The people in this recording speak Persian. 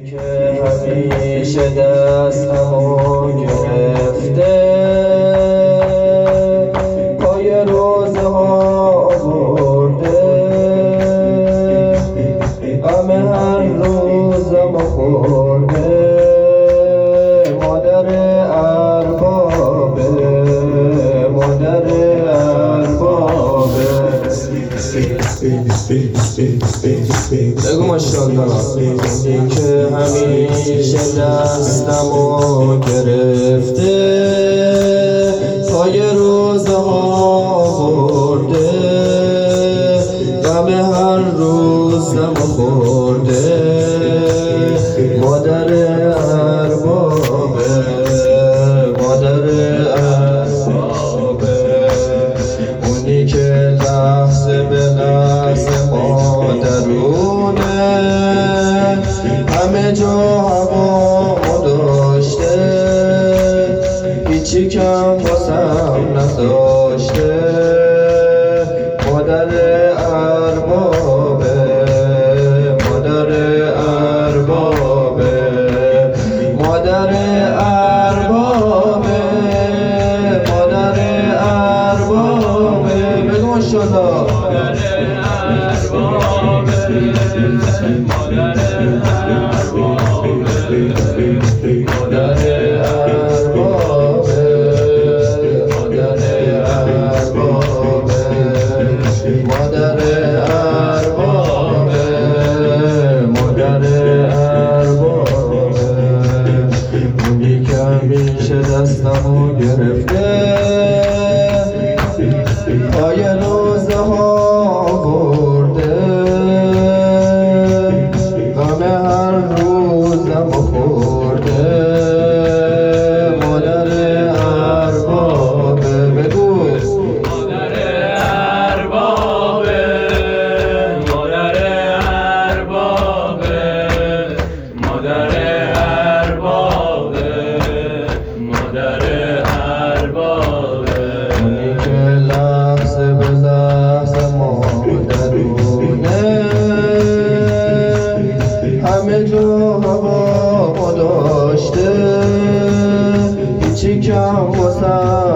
که همیشه دستمو گرفته پای روزه ها آورده غم هر روزم خورده مادر اربابه مادر اربابه بگو ماشاءالله این که همیشه دستمو گرفته پای روزه ها آورده غم هر روزم خورده مادر اربابه مادر اربابه اونی که لحظه به لحظه مادرونه همه جا هوامو داشته هیچی کم واسم نداشته مادر اربابه مادر اربابه مادر اربابه مادر اربابه بگو ماشاءالله مادر اربابه مادر اربابه مادر اربابه مادر اربابه مادر اربابه مادر اربابه اونی که همیشه دستمو گرفته پای روزه ها آورده غم هر روزم خورده مادر اربابه بگو مادر اربابه مادر اربابه مادر اربابه مادر اربابه اونی که لحظه به لحظه مادرونه همه جا هوا داشته هیچی کم واسم